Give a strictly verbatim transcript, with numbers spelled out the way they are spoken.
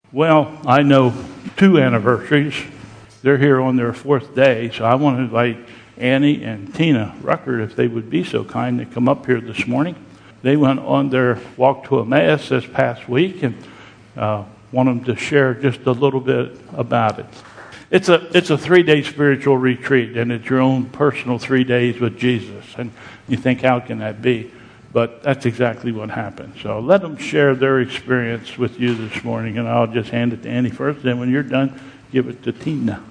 Well, I know two anniversaries. They're here on their fourth day, so I want to invite Annie and Tina Rucker, if they would be so kind to come up here this morning. They went on their walk to Emmaus this past week, and uh, want them to share just a little bit about it. It's a it's a three-day spiritual retreat, and it's your own personal three days with Jesus. And you think, how can that be? But that's exactly what happened. So let them share their experience with you this morning, and I'll just hand it to Annie first. Then when you're done, give it to Tina.